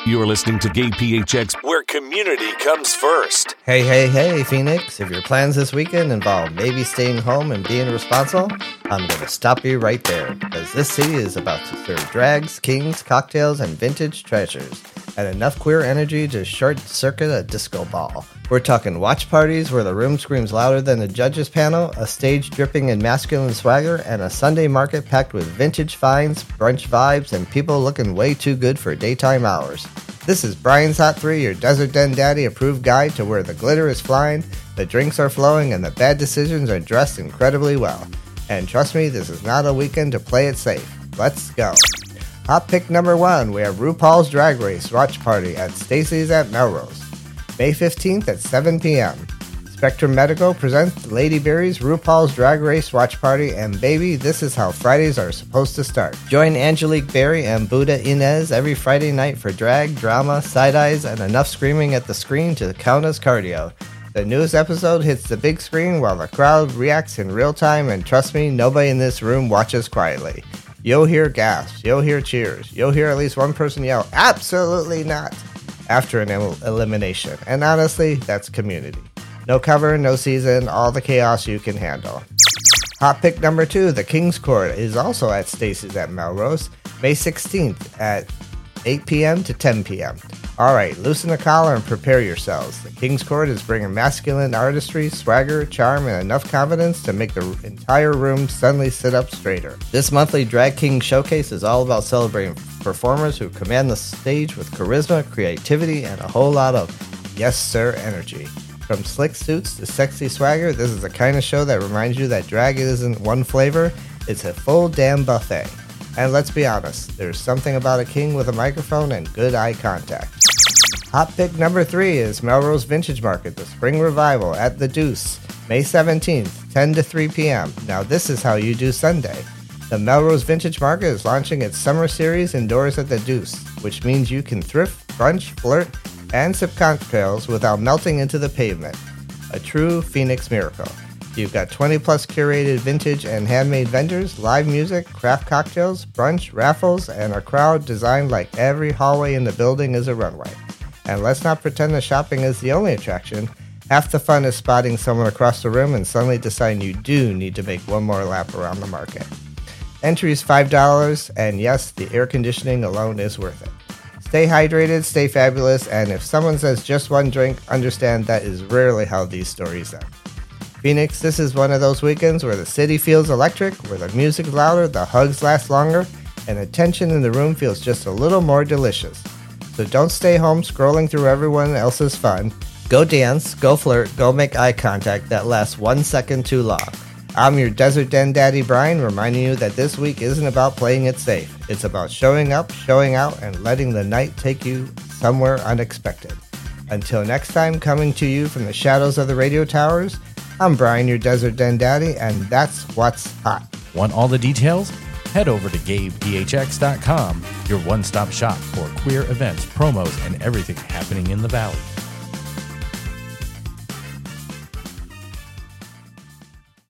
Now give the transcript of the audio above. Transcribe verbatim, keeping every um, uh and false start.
You're listening to Gay P H X, where community comes first. Hey, hey, hey, Phoenix. If your plans this weekend involve maybe staying home and being responsible, I'm going to stop you right there, because this city is about to serve drags, kings, cocktails, and vintage treasures, and enough queer energy to short-circuit a disco ball. We're talking watch parties where the room screams louder than the judges panel, a stage dripping in masculine swagger, and a Sunday market packed with vintage finds, brunch vibes, and people looking way too good for daytime hours. This is Brian's Hot three, your Desert Den Daddy approved guide to where the glitter is flying, the drinks are flowing, and the bad decisions are dressed incredibly well. And trust me, this is not a weekend to play it safe. Let's go. Hot pick number one, we have RuPaul's Drag Race Watch Party at Stacy's at Melrose, May fifteenth at seven p.m. Spectrum Medical presents Lady Berry's RuPaul's Drag Race Watch Party, and baby, this is how Fridays are supposed to start. Join Angelique Berry and Buddha Inez every Friday night for drag, drama, side-eyes, and enough screaming at the screen to count as cardio. The newest episode hits the big screen while the crowd reacts in real time, and trust me, nobody in this room watches quietly. You'll hear gasps, you'll hear cheers, you'll hear at least one person yell, "Absolutely not!" after an el- elimination. And honestly, that's community. No cover, no season, all the chaos you can handle. Hot pick number two, the King's Court is also at Stacy's at Melrose, May sixteenth at eight p.m. to ten p.m. Alright, loosen the collar and prepare yourselves. The King's Court is bringing masculine artistry, swagger, charm, and enough confidence to make the entire room suddenly sit up straighter. This monthly Drag King Showcase is all about celebrating performers who command the stage with charisma, creativity, and a whole lot of yes sir energy. From slick suits to sexy swagger, this is the kind of show that reminds you that drag isn't one flavor, it's a full damn buffet. And let's be honest, there's something about a king with a microphone and good eye contact. Hot pick number three is Melrose Vintage Market, the Spring Revival at the Deuce, May seventeenth, ten to three p.m. Now this is how you do Sunday. The Melrose Vintage Market is launching its summer series indoors at the Deuce, which means you can thrift, brunch, flirt, and sip cocktails without melting into the pavement. A true Phoenix miracle. You've got twenty plus curated vintage and handmade vendors, live music, craft cocktails, brunch, raffles, and a crowd designed like every hallway in the building is a runway. And let's not pretend the shopping is the only attraction. Half the fun is spotting someone across the room and suddenly deciding you do need to make one more lap around the market. Entry is five dollars, and yes, the air conditioning alone is worth it. Stay hydrated, stay fabulous, and if someone says just one drink, understand that is rarely how these stories end. Phoenix, this is one of those weekends where the city feels electric, where the music's louder, the hugs last longer, and the tension in the room feels just a little more delicious. So don't stay home scrolling through everyone else's fun. Go dance, go flirt, go make eye contact that lasts one second too long. I'm your Desert Den Daddy Brian, reminding you that this week isn't about playing it safe. It's about showing up, showing out, and letting the night take you somewhere unexpected. Until next time, coming to you from the shadows of the radio towers, I'm Brian, your Desert Den Daddy, and that's what's hot. Want all the details? Head over to gay p h x dot com, your one-stop shop for queer events, promos, and everything happening in the Valley.